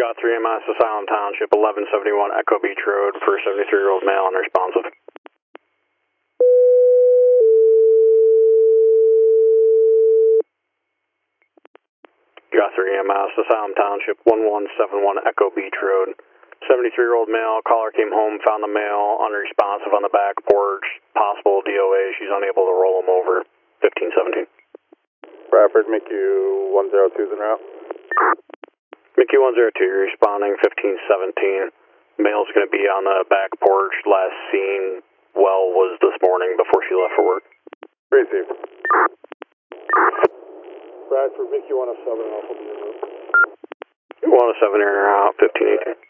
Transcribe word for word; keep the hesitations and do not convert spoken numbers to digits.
Got three M S Asylum Township, eleven seventy-one Echo Beach Road for seventy-three-year-old male unresponsive. Got three M S Asylum Township, eleven seventy-one Echo Beach Road. seventy-three-year-old male, caller came home, found the male unresponsive on the back porch, possible D O A, she's unable to roll him over, fifteen seventeen. Bradford, M I C U one zero two is en route. M I C U one zero two, responding fifteen seventeen. Male's going to be on the back porch, last seen, well, was this morning before she left for work. Receive. Bradford, M I C U one oh seven, Alpha. one oh seven in or out, fifteen eighteen.